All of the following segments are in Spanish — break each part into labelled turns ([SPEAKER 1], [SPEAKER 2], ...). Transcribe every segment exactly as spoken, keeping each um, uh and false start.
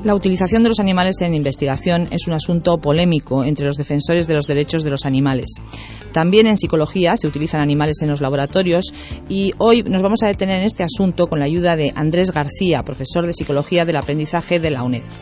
[SPEAKER 1] La utilización de los animales en investigación es un asunto polémico entre los defensores de los derechos de los animales. También en psicología se utilizan animales en los laboratorios y hoy nos vamos a detener en este asunto con la ayuda de Andrés García, profesor de Psicología del Aprendizaje de la U N E D.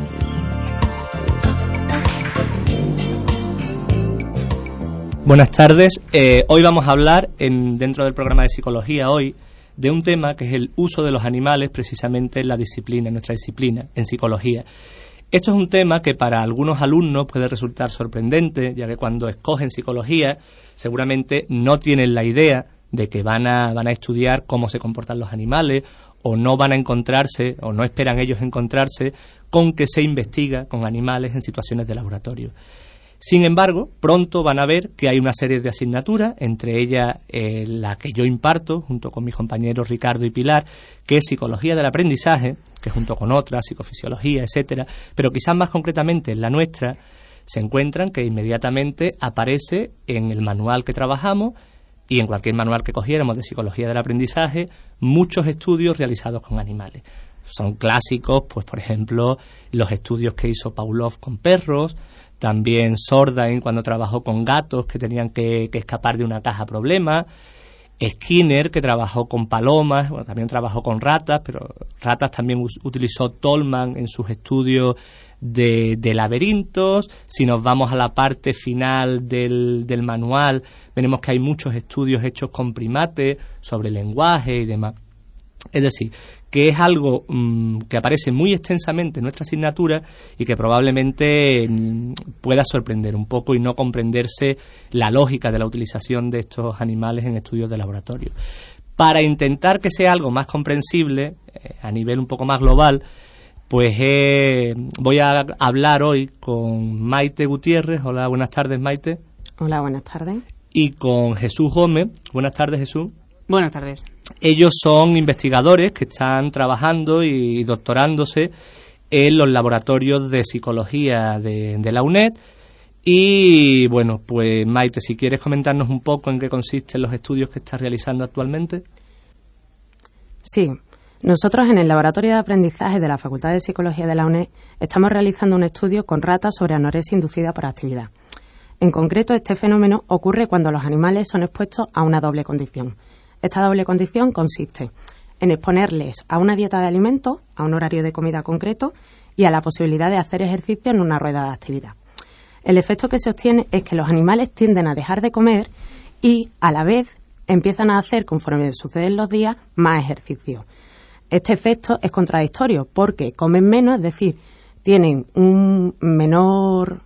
[SPEAKER 2] Buenas tardes. Eh, hoy vamos a hablar en, dentro del programa de Psicología hoy de un tema que es el uso de los animales precisamente en la disciplina, en nuestra disciplina, en psicología. Esto es un tema que para algunos alumnos puede resultar sorprendente, ya que cuando escogen psicología seguramente no tienen la idea de que van a, van a estudiar cómo se comportan los animales, o no van a encontrarse, o no esperan ellos encontrarse, con que se investiga con animales en situaciones de laboratorio. Sin embargo, pronto van a ver que hay una serie de asignaturas, entre ellas eh, la que yo imparto, junto con mis compañeros Ricardo y Pilar, que es Psicología del Aprendizaje, que junto con otras, Psicofisiología, etcétera, pero quizás más concretamente en la nuestra, se encuentran que inmediatamente aparece en el manual que trabajamos y en cualquier manual que cogiéramos de Psicología del Aprendizaje, muchos estudios realizados con animales. Son clásicos, pues por ejemplo, los estudios que hizo Pavlov con perros, también Sordain cuando trabajó con gatos que tenían que, que escapar de una caja problema, Skinner que trabajó con palomas, bueno, también trabajó con ratas, pero ratas también us- utilizó Tolman en sus estudios de, de laberintos. Si nos vamos a la parte final del, del manual, veremos que hay muchos estudios hechos con primates sobre lenguaje y demás. Es decir, que es algo mmm, que aparece muy extensamente en nuestra asignatura y que probablemente mmm, pueda sorprender un poco y no comprenderse la lógica de la utilización de estos animales en estudios de laboratorio. Para intentar que sea algo más comprensible, eh, a nivel un poco más global, pues eh, voy a hablar hoy con Maite Gutiérrez. Hola, buenas tardes, Maite.
[SPEAKER 3] Hola, buenas tardes.
[SPEAKER 2] Y con Jesús Gómez. Buenas tardes, Jesús.
[SPEAKER 4] Buenas tardes.
[SPEAKER 2] Ellos son investigadores que están trabajando y doctorándose en los laboratorios de psicología de, de la U N E D. Y bueno, pues Maite, si quieres comentarnos un poco en qué consisten los estudios que estás realizando actualmente.
[SPEAKER 3] Sí, nosotros en el Laboratorio de Aprendizaje de la Facultad de Psicología de la U N E D estamos realizando un estudio con ratas sobre anorexia inducida por actividad. En concreto, este fenómeno ocurre cuando los animales son expuestos a una doble condición. Esta doble condición consiste en exponerles a una dieta de alimentos, a un horario de comida concreto y a la posibilidad de hacer ejercicio en una rueda de actividad. El efecto que se obtiene es que los animales tienden a dejar de comer y, a la vez, empiezan a hacer, conforme suceden los días, más ejercicio. Este efecto es contradictorio porque comen menos, es decir, tienen un menor...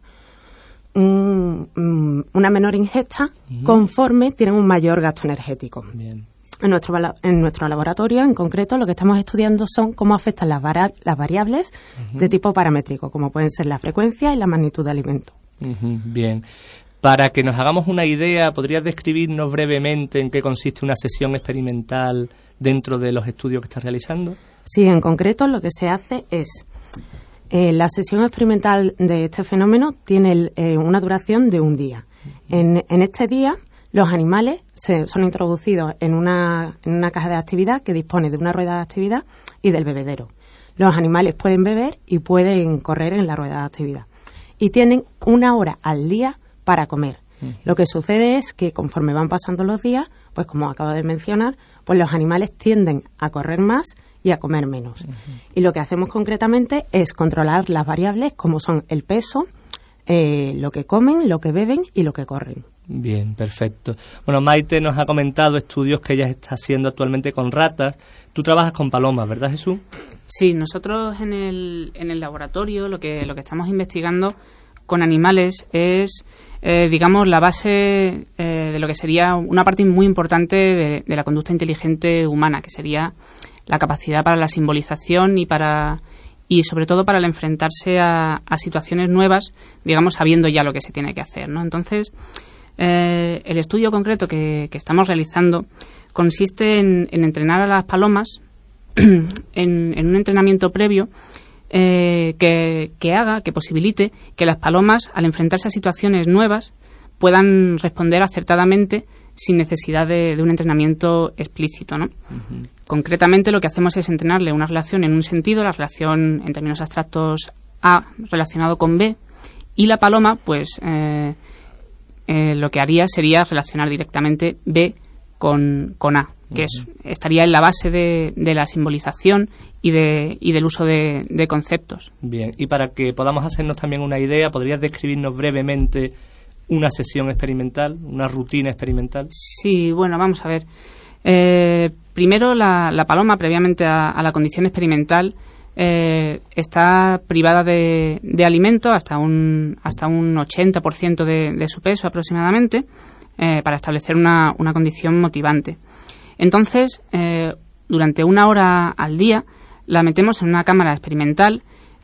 [SPEAKER 3] Un, una menor ingesta uh-huh. conforme tienen un mayor gasto energético.
[SPEAKER 2] Bien.
[SPEAKER 3] En nuestro, en nuestro laboratorio, en concreto, lo que estamos estudiando son cómo afectan las, vara, las variables uh-huh. de tipo paramétrico, como pueden ser la frecuencia y la magnitud de alimento.
[SPEAKER 2] Uh-huh. Bien. Para que nos hagamos una idea, ¿podrías describirnos brevemente en qué consiste una sesión experimental dentro de los estudios que estás realizando?
[SPEAKER 3] Sí, en concreto lo que se hace es... Eh, la sesión experimental de este fenómeno tiene el, eh, una duración de un día. En, en este día, los animales se, son introducidos en una, en una caja de actividad que dispone de una rueda de actividad y del bebedero. Los animales pueden beber y pueden correr en la rueda de actividad. Y tienen una hora al día para comer. Uh-huh. Lo que sucede es que conforme van pasando los días, pues como acabo de mencionar, pues los animales tienden a correr más y a comer menos. Uh-huh. Y lo que hacemos concretamente es controlar las variables como son el peso, eh, lo que comen, lo que beben y lo que corren.
[SPEAKER 2] Bien, perfecto. Bueno, Maite nos ha comentado estudios que ella está haciendo actualmente con ratas. Tú trabajas con palomas, ¿verdad, Jesús?
[SPEAKER 4] Sí, nosotros en el, en el laboratorio lo que, lo que estamos investigando con animales es, eh, digamos, la base eh, de lo que sería una parte muy importante de, de la conducta inteligente humana, que sería la capacidad para la simbolización y para y sobre todo para el enfrentarse a, a situaciones nuevas, digamos, sabiendo ya lo que se tiene que hacer, ¿no? Entonces, eh, el estudio concreto que, que estamos realizando consiste en, en entrenar a las palomas en, en un entrenamiento previo eh, que, que haga, que posibilite que las palomas, al enfrentarse a situaciones nuevas, puedan responder acertadamente sin necesidad de, de un entrenamiento explícito, ¿no? Uh-huh. Concretamente, lo que hacemos es entrenarle una relación en un sentido, la relación en términos abstractos A relacionado con B, y la paloma, pues eh, eh, lo que haría sería relacionar directamente B con, con A, que es, estaría en la base de, de la simbolización y, de, y del uso de, de conceptos.
[SPEAKER 2] Bien, y para que podamos hacernos también una idea, ¿podrías describirnos brevemente una sesión experimental, una rutina experimental?
[SPEAKER 4] Sí, bueno, vamos a ver. Eh, primero, la, la paloma, previamente a, a la condición experimental, eh, está privada de, de alimento hasta un, hasta un ochenta por ciento de, de su peso aproximadamente, eh, para establecer una, una condición motivante. Entonces, eh, durante una hora al día, la metemos en una cámara experimental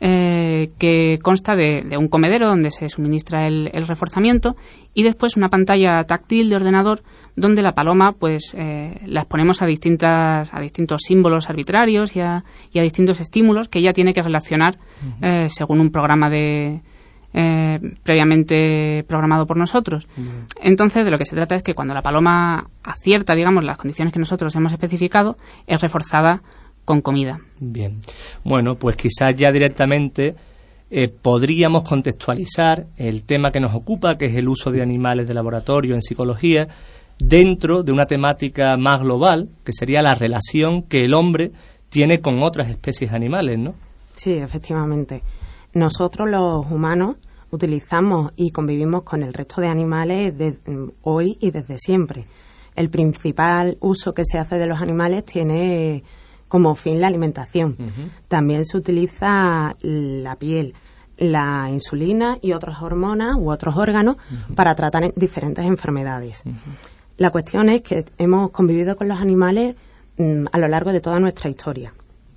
[SPEAKER 4] eh, que consta de, de un comedero donde se suministra el, el reforzamiento, y después una pantalla táctil de ordenador donde la paloma, pues, eh, la exponemos a distintas a distintos símbolos arbitrarios y a, y a distintos estímulos que ella tiene que relacionar uh-huh. eh, según un programa de eh, previamente programado por nosotros. Uh-huh. Entonces, de lo que se trata es que cuando la paloma acierta, digamos, las condiciones que nosotros hemos especificado, es reforzada con comida.
[SPEAKER 2] Bien. Bueno, pues quizás ya directamente eh, podríamos contextualizar el tema que nos ocupa, que es el uso de animales de laboratorio en psicología, dentro de una temática más global, que sería la relación que el hombre tiene con otras especies animales, ¿no?
[SPEAKER 3] Sí, efectivamente. Nosotros los humanos utilizamos y convivimos con el resto de animales de, hoy y desde siempre. El principal uso que se hace de los animales tiene como fin la alimentación. Uh-huh. También se utiliza la piel, la insulina y otras hormonas u otros órganos uh-huh. para tratar diferentes enfermedades. Uh-huh. La cuestión es que hemos convivido con los animales mmm, a lo largo de toda nuestra historia.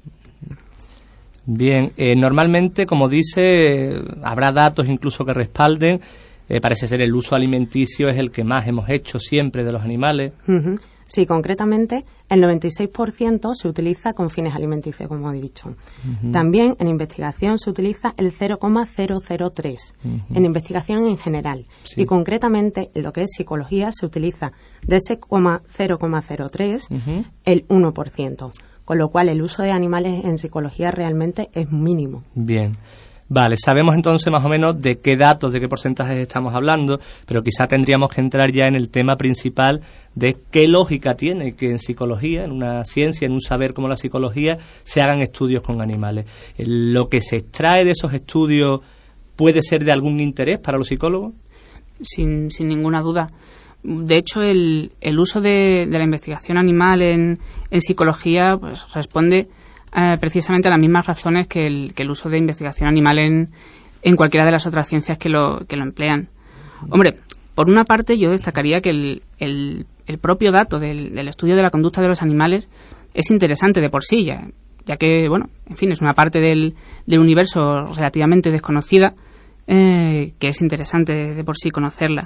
[SPEAKER 2] Bien, eh, normalmente, como dice, habrá datos incluso que respalden, eh, parece ser el uso alimenticio es el que más hemos hecho siempre de los animales.
[SPEAKER 3] Uh-huh. Sí, concretamente el noventa y seis por ciento se utiliza con fines alimenticios, como he dicho. Uh-huh. También en investigación se utiliza el cero coma cero cero tres, uh-huh. en investigación en general. Sí. Y concretamente en lo que es psicología se utiliza de ese cero coma cero tres uh-huh. el uno por ciento, con lo cual el uso de animales en psicología realmente es mínimo.
[SPEAKER 2] Bien. Vale, sabemos entonces más o menos de qué datos, de qué porcentajes estamos hablando, pero quizá tendríamos que entrar ya en el tema principal de qué lógica tiene que en psicología, en una ciencia, en un saber como la psicología, se hagan estudios con animales. ¿Lo que se extrae de esos estudios puede ser de algún interés para los psicólogos?
[SPEAKER 4] Sin, sin ninguna duda. De hecho, el, el uso de, de la investigación animal en, en psicología pues responde Eh, precisamente a las mismas razones que el, que el uso de investigación animal en, en cualquiera de las otras ciencias que lo, que lo emplean. Hombre, por una parte yo destacaría que el, el, el propio dato del, del estudio de la conducta de los animales es interesante de por sí, ya, ya que, bueno, en fin, es una parte del, del universo relativamente desconocida, eh, que es interesante de, de por sí conocerla.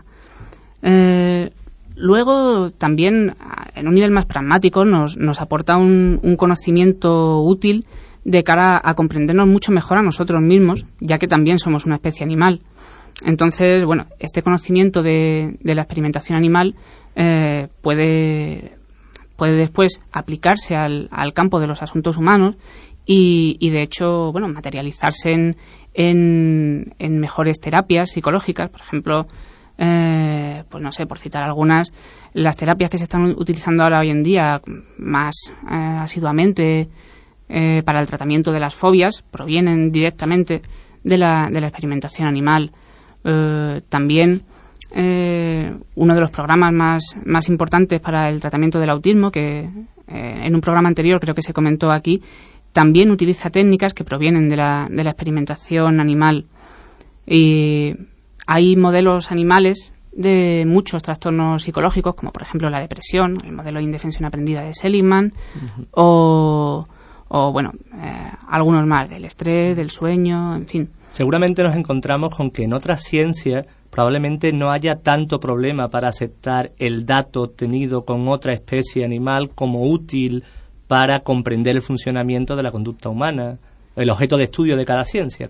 [SPEAKER 4] Eh, Luego, también, en un nivel más pragmático, nos, nos aporta un, un conocimiento útil de cara a comprendernos mucho mejor a nosotros mismos, ya que también somos una especie animal. Entonces, bueno, este conocimiento de, de la experimentación animal eh, puede, puede después aplicarse al, al campo de los asuntos humanos y, y de hecho, bueno, materializarse en, en, en mejores terapias psicológicas, por ejemplo. Eh, pues no sé, por citar algunas, las terapias que se están utilizando ahora hoy en día más eh, asiduamente eh, para el tratamiento de las fobias provienen directamente de la, de la experimentación animal. Eh, también eh, uno de los programas más, más importantes para el tratamiento del autismo, que eh, en un programa anterior creo que se comentó aquí, también utiliza técnicas que provienen de la, de la experimentación animal. Y hay modelos animales de muchos trastornos psicológicos, como por ejemplo la depresión, el modelo de indefensión aprendida de Seligman, uh-huh. o, o bueno, eh, algunos más, del estrés, del sueño, en fin.
[SPEAKER 2] Seguramente nos encontramos con que en otras ciencias probablemente no haya tanto problema para aceptar el dato obtenido con otra especie animal como útil para comprender el funcionamiento de la conducta humana, el objeto de estudio de cada ciencia, claro.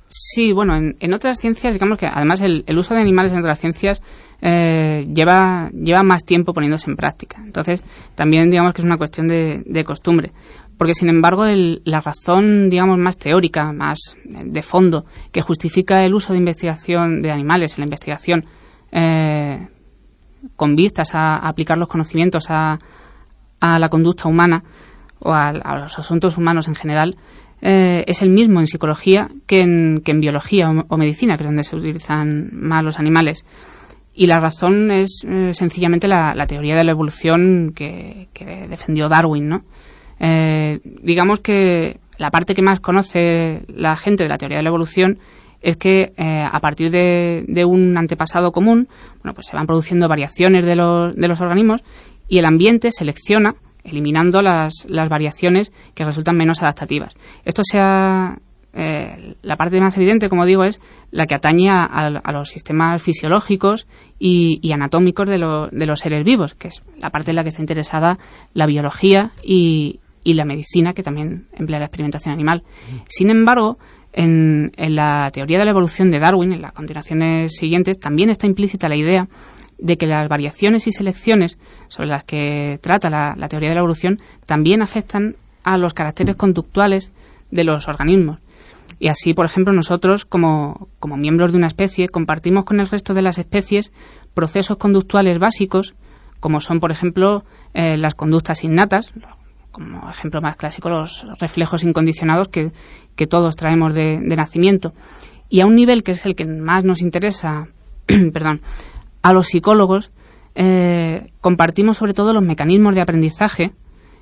[SPEAKER 4] Sí, bueno, en, en otras ciencias, digamos que además el, el uso de animales en otras ciencias eh, lleva, lleva más tiempo poniéndose en práctica. Entonces, también digamos que es una cuestión de, de costumbre. Porque, sin embargo, el, la razón, digamos, más teórica, más de fondo, que justifica el uso de investigación de animales en la investigación eh, con vistas a, a aplicar los conocimientos a, a la conducta humana o a, a los asuntos humanos en general, Eh, es el mismo en psicología que en, que en biología o, o medicina, que es donde se utilizan más los animales. Y la razón es eh, sencillamente la, la teoría de la evolución que, que defendió Darwin, ¿no? Eh, digamos que la parte que más conoce la gente de la teoría de la evolución es que eh, a partir de, de un antepasado común, bueno, pues se van produciendo variaciones de los, de los organismos y el ambiente selecciona eliminando las, las variaciones que resultan menos adaptativas. Esto sea eh, la parte más evidente, como digo, es la que atañe a, a los sistemas fisiológicos y, y anatómicos de, lo, de los seres vivos, que es la parte en la que está interesada la biología y, y la medicina, que también emplea la experimentación animal. Sin embargo, en, en la teoría de la evolución de Darwin, en las continuaciones siguientes, también está implícita la idea de que las variaciones y selecciones sobre las que trata la, la teoría de la evolución también afectan a los caracteres conductuales de los organismos. Y así, por ejemplo, nosotros, como, como miembros de una especie, compartimos con el resto de las especies procesos conductuales básicos, como son, por ejemplo, eh, las conductas innatas, como ejemplo más clásico, los reflejos incondicionados que, que todos traemos de, de nacimiento. Y a un nivel que es el que más nos interesa, perdón, a los psicólogos, eh, compartimos sobre todo los mecanismos de aprendizaje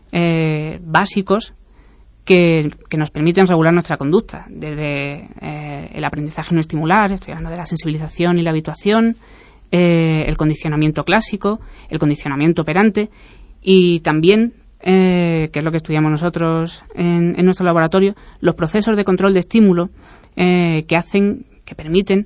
[SPEAKER 4] eh, básicos que, que nos permiten regular nuestra conducta, desde eh, el aprendizaje no estimular, estoy hablando de la sensibilización y la habituación, eh, el condicionamiento clásico, el condicionamiento operante y también, eh, que es lo que estudiamos nosotros en, en nuestro laboratorio, los procesos de control de estímulo eh, que hacen, que permiten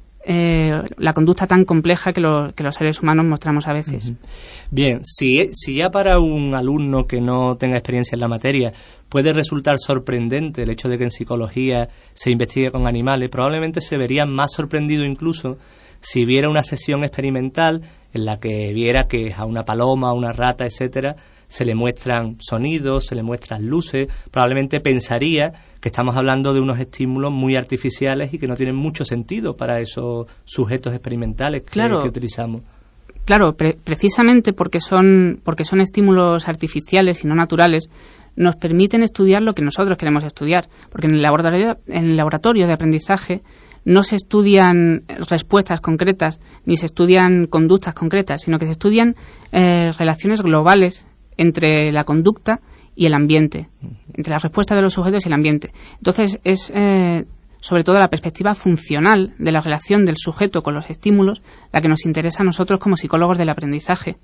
[SPEAKER 4] Eh, la conducta tan compleja que, lo, que los seres humanos mostramos a veces.
[SPEAKER 2] Bien, si, si ya para un alumno que no tenga experiencia en la materia puede resultar sorprendente el hecho de que en psicología se investigue con animales, probablemente se vería más sorprendido incluso si viera una sesión experimental en la que viera que a una paloma, a una rata, etcétera, se le muestran sonidos, se le muestran luces. Probablemente pensaría que estamos hablando de unos estímulos muy artificiales y que no tienen mucho sentido para esos sujetos experimentales que,
[SPEAKER 4] claro,
[SPEAKER 2] que utilizamos.
[SPEAKER 4] Claro, pre- precisamente porque son, porque son estímulos artificiales y no naturales, nos permiten estudiar lo que nosotros queremos estudiar. Porque en el laboratorio, en el laboratorio de aprendizaje no se estudian respuestas concretas ni se estudian conductas concretas, sino que se estudian eh, relaciones globales entre la conducta y el ambiente, entre la respuesta de los sujetos y el ambiente. Entonces, es eh, sobre todo la perspectiva funcional de la relación del sujeto con los estímulos la que nos interesa a nosotros como psicólogos del aprendizaje.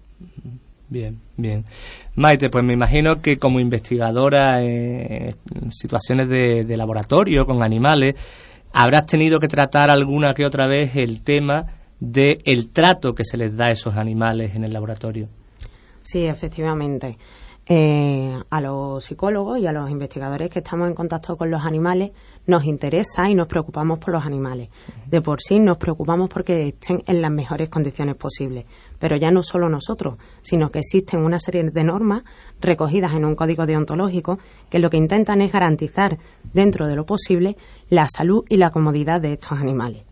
[SPEAKER 2] Bien, bien. Maite, pues me imagino que como investigadora en situaciones de, de laboratorio con animales, habrás tenido que tratar alguna que otra vez el tema del trato que se les da a esos animales en el laboratorio.
[SPEAKER 3] Sí, efectivamente. Eh, a los psicólogos y a los investigadores que estamos en contacto con los animales nos interesa y nos preocupamos por los animales. De por sí nos preocupamos porque estén en las mejores condiciones posibles. Pero ya no solo nosotros, sino que existen una serie de normas recogidas en un código deontológico que lo que intentan es garantizar, dentro de lo posible, la salud y la comodidad de estos animales.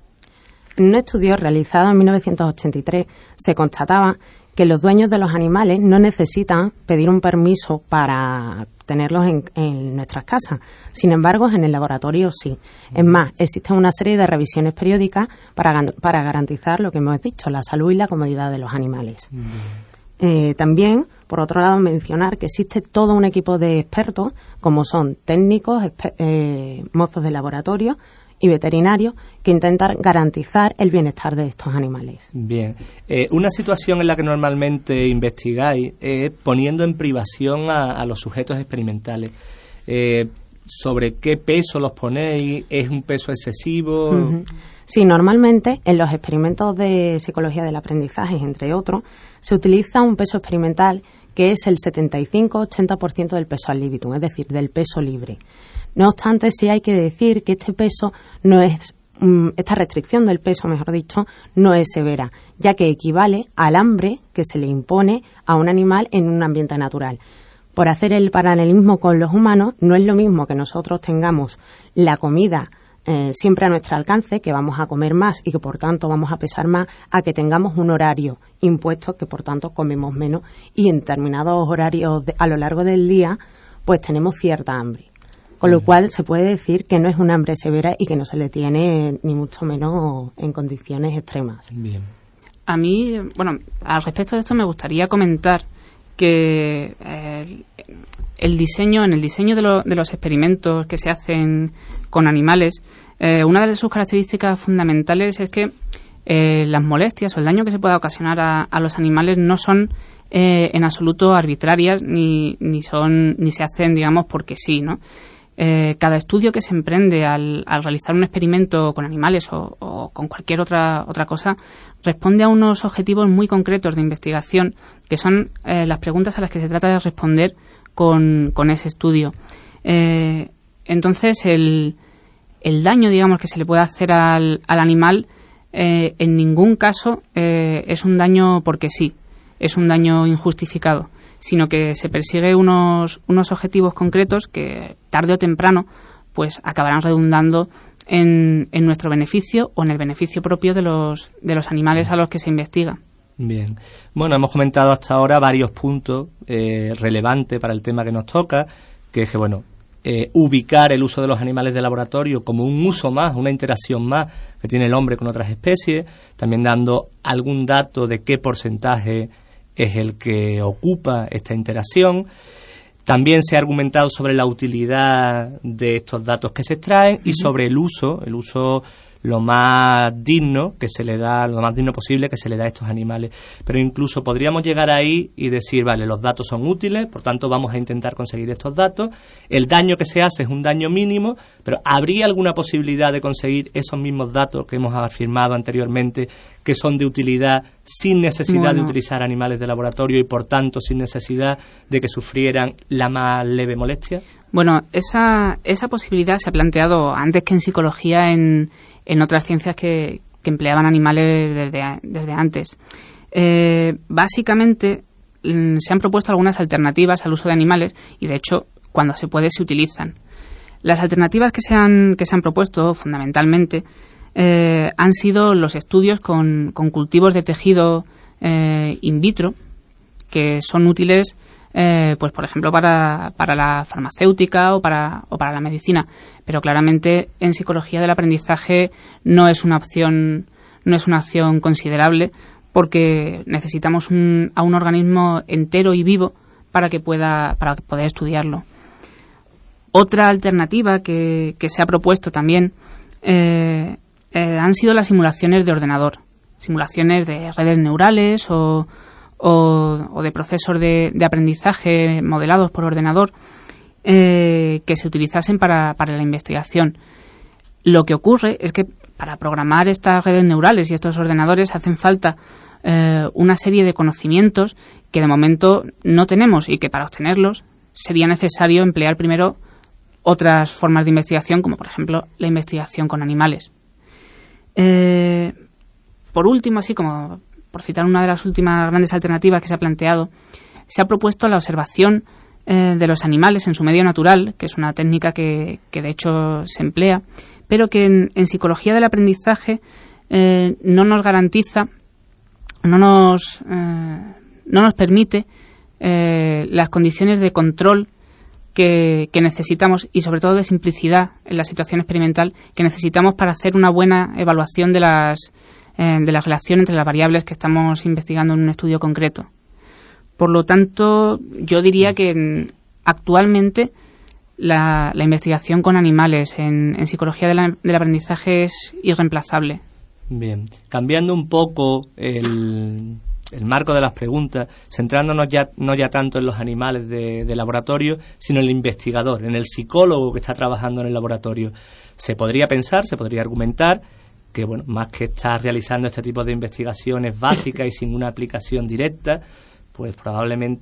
[SPEAKER 3] En un estudio realizado en mil novecientos ochenta y tres se constataba que los dueños de los animales no necesitan pedir un permiso para tenerlos en, en nuestras casas. Sin embargo, en el laboratorio sí. Es más, existe una serie de revisiones periódicas para, para garantizar lo que hemos dicho, la salud y la comodidad de los animales. Eh, también, por otro lado, mencionar que existe todo un equipo de expertos, como son técnicos, exper- eh, mozos de laboratorio y veterinarios, que intentan garantizar el bienestar de estos animales.
[SPEAKER 2] Bien. Eh, una situación en la que normalmente investigáis es poniendo en privación a, a los sujetos experimentales. Eh, ¿Sobre qué peso los ponéis? ¿Es un peso excesivo?
[SPEAKER 3] Uh-huh. Sí, normalmente en los experimentos de psicología del aprendizaje, entre otros, se utiliza un peso experimental que es el setenta y cinco a ochenta por ciento del peso ad libitum, es decir, del peso libre. No obstante, sí hay que decir que este peso no es, esta restricción del peso, mejor dicho, no es severa, ya que equivale al hambre que se le impone a un animal en un ambiente natural. Por hacer el paralelismo con los humanos, no es lo mismo que nosotros tengamos la comida eh, siempre a nuestro alcance, que vamos a comer más y que por tanto vamos a pesar más, a que tengamos un horario impuesto, que por tanto comemos menos y en determinados horarios de, a lo largo del día, pues tenemos cierta hambre. Con lo cual se puede decir que no es una hambre severa y que no se le tiene ni mucho menos en condiciones extremas.
[SPEAKER 2] Bien.
[SPEAKER 4] A mí, bueno, al respecto de esto me gustaría comentar que eh, el diseño, en el diseño de, lo, de los experimentos que se hacen con animales, eh, una de sus características fundamentales es que eh, las molestias o el daño que se pueda ocasionar a, a los animales no son eh, en absoluto arbitrarias ni, ni son ni se hacen, digamos, porque sí, ¿no? Eh, cada estudio que se emprende al, al realizar un experimento con animales o, o con cualquier otra otra cosa responde a unos objetivos muy concretos de investigación que son eh, las preguntas a las que se trata de responder con, con ese estudio. Eh, entonces, el, el daño, digamos, que se le puede hacer al, al animal eh, en ningún caso eh, es un daño porque sí, es un daño injustificado, sino que se persigue unos, unos objetivos concretos que tarde o temprano pues acabarán redundando en, en nuestro beneficio o en el beneficio propio de los, de los animales a los que se investiga.
[SPEAKER 2] Bien. Bueno, hemos comentado hasta ahora varios puntos eh, relevantes para el tema que nos toca, que es que, bueno, eh, ubicar el uso de los animales de laboratorio como un uso más, una interacción más que tiene el hombre con otras especies, también dando algún dato de qué porcentaje es el que ocupa esta interacción. También se ha argumentado sobre la utilidad de estos datos que se extraen y sobre el uso, el uso lo más digno que se le da, lo más digno posible que se le da a estos animales. Pero incluso podríamos llegar ahí y decir, vale, los datos son útiles, por tanto vamos a intentar conseguir estos datos. El daño que se hace es un daño mínimo, pero ¿habría alguna posibilidad de conseguir esos mismos datos que hemos afirmado anteriormente que son de utilidad sin necesidad bueno. de utilizar animales de laboratorio y por tanto sin necesidad de que sufrieran la más leve molestia?
[SPEAKER 4] Bueno, esa, esa posibilidad se ha planteado antes que en psicología en, en otras ciencias que, que empleaban animales desde, desde antes. Eh, básicamente mm, se han propuesto algunas alternativas al uso de animales y de hecho cuando se puede se utilizan. Las alternativas que se han, que se han propuesto fundamentalmente eh, han sido los estudios con, con cultivos de tejido eh, in vitro que son útiles Eh, pues por ejemplo para, para la farmacéutica o para, o para la medicina, pero claramente en psicología del aprendizaje no es una opción no es una opción considerable porque necesitamos un, a un organismo entero y vivo para que pueda para poder estudiarlo. Otra alternativa que, que se ha propuesto también eh, eh, han sido las simulaciones de ordenador, simulaciones de redes neurales o O, o de procesos de, de aprendizaje modelados por ordenador eh, que se utilizasen para, para la investigación. Lo que ocurre es que para programar estas redes neurales y estos ordenadores hacen falta eh, una serie de conocimientos que de momento no tenemos y que para obtenerlos sería necesario emplear primero otras formas de investigación, como por ejemplo la investigación con animales. Eh, por último, así como por citar una de las últimas grandes alternativas que se ha planteado, se ha propuesto la observación eh, de los animales en su medio natural, que es una técnica que, que de hecho se emplea, pero que en, en psicología del aprendizaje eh, no nos garantiza, no nos, eh, no nos permite eh, las condiciones de control que, que necesitamos y sobre todo de simplicidad en la situación experimental que necesitamos para hacer una buena evaluación de las de la relación entre las variables que estamos investigando en un estudio concreto. Por lo tanto, yo diría que actualmente la, la investigación con animales en, en psicología de la, del aprendizaje es irreemplazable.
[SPEAKER 2] Bien, cambiando un poco el, el marco de las preguntas, centrándonos ya no ya tanto en los animales de, de laboratorio, sino en el investigador, en el psicólogo que está trabajando en el laboratorio. Se podría pensar, se podría argumentar que, bueno, más que estar realizando este tipo de investigaciones básicas y sin una aplicación directa, pues probablemente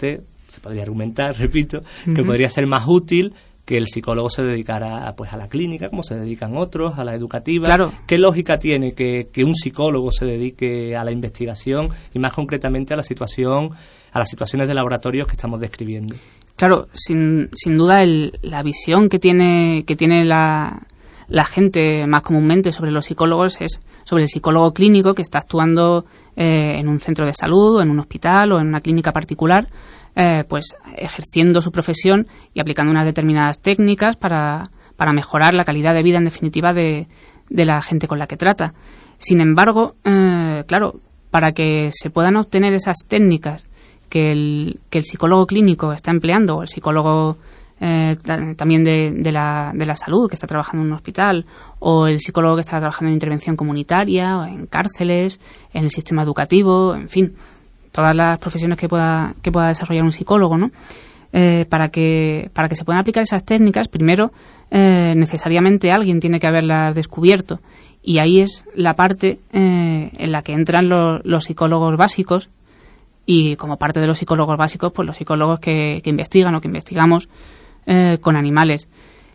[SPEAKER 2] se podría argumentar, repito,
[SPEAKER 4] Uh-huh.
[SPEAKER 2] que podría ser más útil que el psicólogo se dedicara pues a la clínica, como se dedican otros, a la educativa.
[SPEAKER 4] Claro.
[SPEAKER 2] ¿Qué lógica tiene que, que un psicólogo se dedique a la investigación y más concretamente a la situación, a las situaciones de laboratorios que estamos describiendo?
[SPEAKER 4] Claro, sin, sin duda el, la visión que tiene que tiene la, la gente más comúnmente sobre los psicólogos es sobre el psicólogo clínico que está actuando eh, en un centro de salud, o en un hospital o en una clínica particular, eh, pues ejerciendo su profesión y aplicando unas determinadas técnicas para, para mejorar la calidad de vida en definitiva de, de la gente con la que trata. Sin embargo, eh, claro, para que se puedan obtener esas técnicas que el, que el psicólogo clínico está empleando, o el psicólogo eh, t- también de, de, la, de la salud que está trabajando en un hospital, o el psicólogo que está trabajando en intervención comunitaria, o en cárceles, en el sistema educativo, en fin, todas las profesiones que pueda, que pueda desarrollar un psicólogo, ¿no? Eh, para que para que se puedan aplicar esas técnicas, primero eh, necesariamente alguien tiene que haberlas descubierto, y ahí es la parte eh, en la que entran lo, los psicólogos básicos. Y como parte de los psicólogos básicos, pues los psicólogos que, que investigan o que investigamos eh, con animales.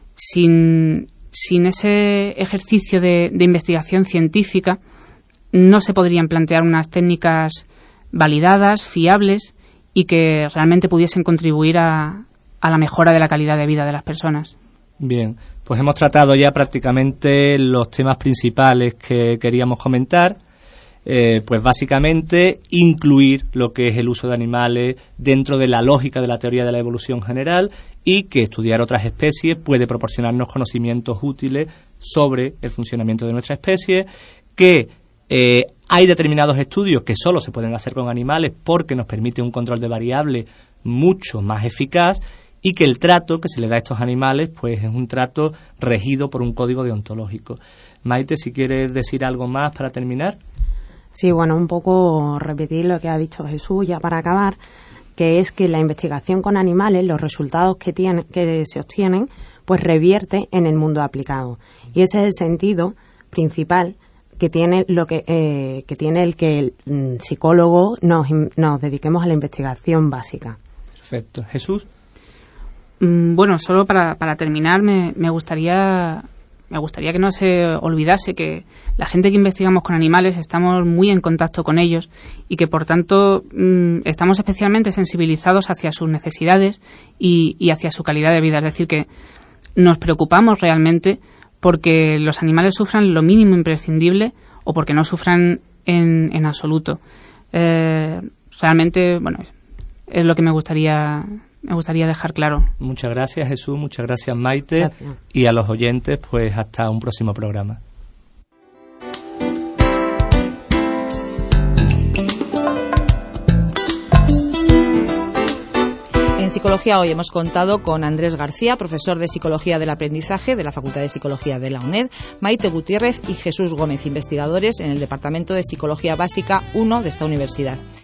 [SPEAKER 4] Sin, sin ese ejercicio de, de investigación científica, no se podrían plantear unas técnicas validadas, fiables y que realmente pudiesen contribuir a, a la mejora de la calidad de vida de las personas.
[SPEAKER 2] Bien, pues hemos tratado ya prácticamente los temas principales que queríamos comentar. Eh, pues básicamente incluir lo que es el uso de animales dentro de la lógica de la teoría de la evolución general, y que estudiar otras especies puede proporcionarnos conocimientos útiles sobre el funcionamiento de nuestra especie, que eh, hay determinados estudios que solo se pueden hacer con animales porque nos permite un control de variables mucho más eficaz, y que el trato que se le da a estos animales pues es un trato regido por un código deontológico. Maite, si quieres decir algo más para terminar.
[SPEAKER 3] Sí, bueno, un poco repetir lo que ha dicho Jesús ya para acabar, que es que la investigación con animales, los resultados que tiene, que se obtienen, pues revierte en el mundo aplicado. Y ese es el sentido principal que tiene lo que eh, que tiene el que el mm, psicólogo nos, nos dediquemos a la investigación básica.
[SPEAKER 2] Perfecto. Jesús.
[SPEAKER 4] Mm, bueno, solo para, para terminar me, me gustaría me gustaría que no se olvidase que la gente que investigamos con animales estamos muy en contacto con ellos, y que por tanto mmm, estamos especialmente sensibilizados hacia sus necesidades y, y hacia su calidad de vida. Es decir, que nos preocupamos realmente porque los animales sufran lo mínimo imprescindible o porque no sufran en, en absoluto. Eh, realmente, bueno, es lo que me gustaría me gustaría dejar claro.
[SPEAKER 2] Muchas gracias, Jesús, muchas gracias, Maite.
[SPEAKER 3] Gracias.
[SPEAKER 2] Y a los oyentes, pues hasta un próximo programa.
[SPEAKER 1] En Psicología Hoy hemos contado con Andrés García, profesor de Psicología del Aprendizaje de la Facultad de Psicología de la UNED, Maite Gutiérrez y Jesús Gómez, investigadores en el Departamento de Psicología Básica uno de esta universidad.